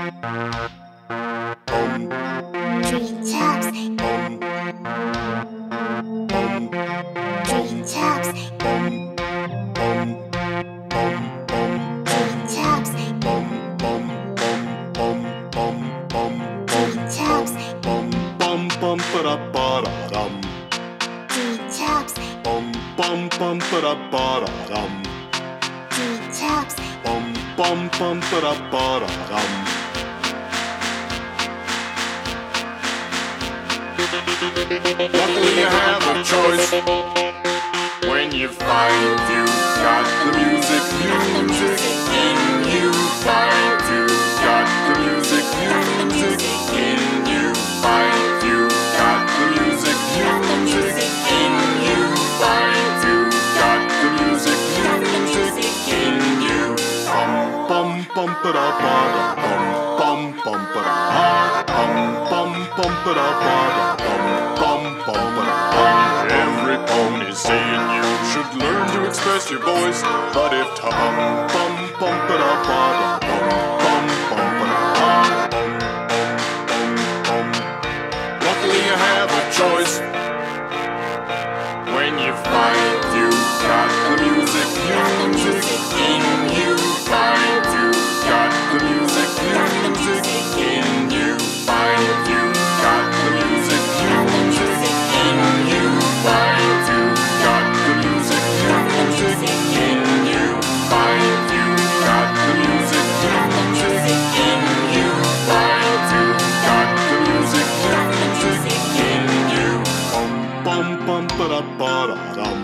Treetops, treetops, treetops, treetops, Bum bum ba ba da dum. treetops, Bum bum bum ba ba da dum. treetops, Bum bum bum ba da dum. Luckily you have a choice when you find you got the music in you. Find you got the music in you. Find you got the music in you. Find you got the music in you. Bum bum bum ba da bum bum bum ba da bum bum bum ba da bum bum bum ba da. Every poem is saying you should learn to express your voice, but if bum bum bum ba da bum bum bum ba da. Luckily you have a choice when you find you got the music in you. Find you got the music in you. Find you got the music in you. Find you got the music in you. Find you got the music in you. Find you got the music in you. Bum bum ba da ba da dum.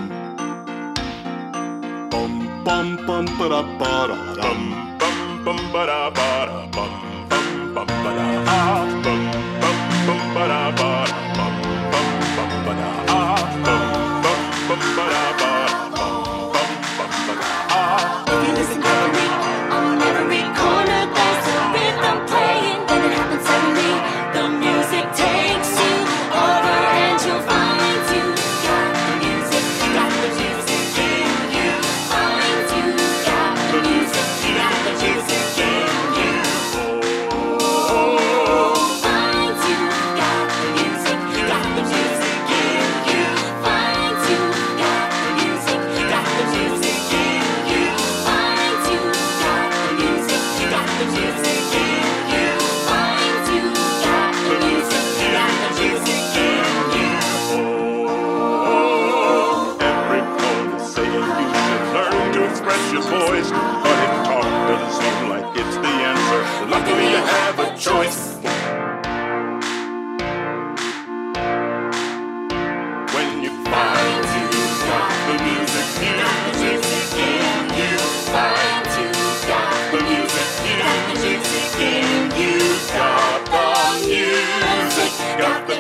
Bum bum bum ba da ba da dum. Bum bum ba da ba da bum bum bum ba da ah bum bum bum ba da ba da bum bum bum ba da ah bum bum bum ba da ba da bum bum bum ba da ah. If you listen carefully, on every corner there's a rhythm playing. Then it happens suddenly, the music takes you over and you'll find you got the music in you. Find you got the music in you. Find you got the music in you. Find you got the music in you. Find you got the music in you. Find you got the music in you. Every poem is saying you should learn to express your voice, but if talk doesn't seem like it's the answer, luckily you have a choice. When you find you got the music in you, find you got the music in you, got the music, got the